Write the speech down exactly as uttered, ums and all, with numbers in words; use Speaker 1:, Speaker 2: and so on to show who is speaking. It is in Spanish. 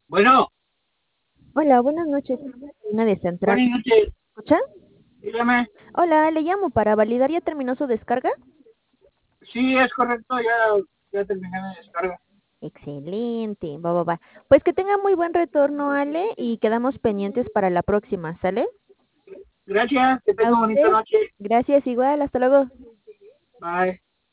Speaker 1: Bueno,
Speaker 2: Hola, buenas noches. Una de Central.
Speaker 1: buenas noches,
Speaker 2: ¿Escucha?
Speaker 1: dígame.
Speaker 2: Hola, le llamo para validar. ¿Ya terminó su descarga?
Speaker 1: Sí, es correcto, ya, ya terminé mi descarga.
Speaker 2: Excelente. Va, va, va. Pues que tenga muy buen retorno, Ale, y quedamos pendientes para la próxima, ¿sale?
Speaker 1: Gracias, que
Speaker 2: A
Speaker 1: tenga bonita
Speaker 2: usted.
Speaker 1: noche.
Speaker 2: Gracias, igual. Hasta luego.
Speaker 1: Bye.